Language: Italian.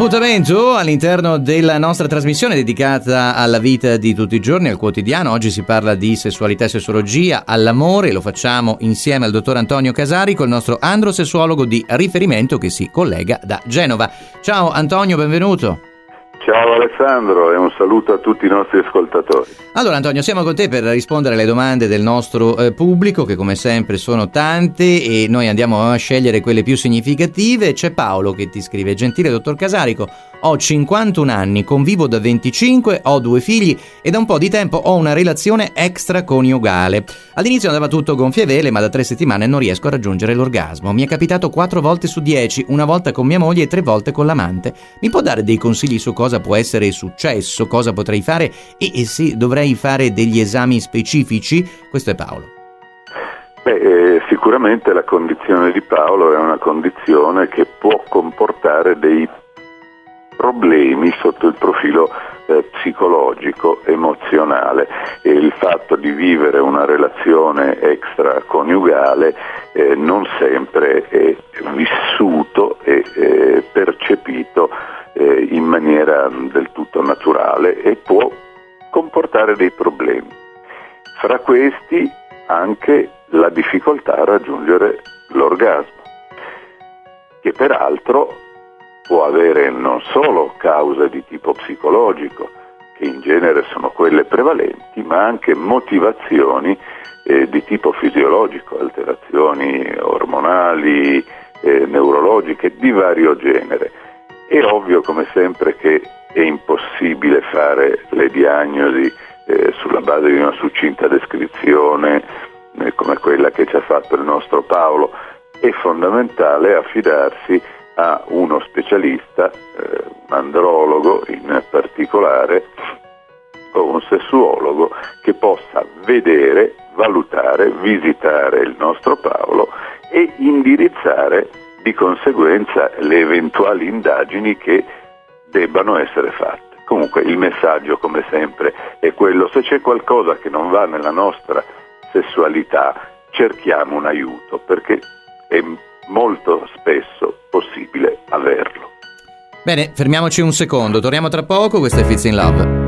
appuntamento all'interno della nostra trasmissione dedicata alla vita di tutti i giorni, al quotidiano. Oggi si parla di sessualità e sessuologia, all'amore. Lo facciamo insieme al dottor Antonio Casarico, il nostro androsessuologo di riferimento che si collega da Genova. Ciao Antonio, benvenuto. Ciao Alessandro e un saluto a tutti i nostri ascoltatori. Allora Antonio, siamo con te per rispondere alle domande del nostro pubblico, che come sempre sono tante, e noi andiamo a scegliere quelle più significative. C'è Paolo che ti scrive: gentile dottor Casarico, ho 51 anni, convivo da 25, ho 2 figli e da un po' di tempo ho una relazione extraconiugale. All'inizio andava tutto gonfie vele, ma da 3 settimane non riesco a raggiungere l'orgasmo. Mi è capitato 4 volte su 10, una volta con mia moglie e 3 volte con l'amante. Mi può dare dei consigli su cosa può essere successo, cosa potrei fare e se dovrei fare degli esami specifici? Questo è Paolo. Sicuramente la condizione di Paolo è una condizione che può comportare dei problemi sotto il profilo psicologico, emozionale, e il fatto di vivere una relazione extraconiugale non sempre è vissuto e percepito in maniera del tutto naturale e può comportare dei problemi. Fra questi anche la difficoltà a raggiungere l'orgasmo, che peraltro può avere non solo cause di tipo psicologico, che in genere sono quelle prevalenti, ma anche motivazioni di tipo fisiologico, alterazioni ormonali, neurologiche di vario genere. È ovvio come sempre che è impossibile fare le diagnosi sulla base di una succinta descrizione come quella che ci ha fatto il nostro Paolo. È fondamentale affidarsi a uno specialista, un andrologo in particolare, o un sessuologo, che possa vedere, valutare, visitare il nostro Paolo e indirizzare di conseguenza le eventuali indagini che debbano essere fatte. Comunque il messaggio, come sempre, è quello: se c'è qualcosa che non va nella nostra sessualità, cerchiamo un aiuto, perché è molto spesso possibile averlo. Bene, fermiamoci un secondo, torniamo tra poco. Questo è Fits in Love.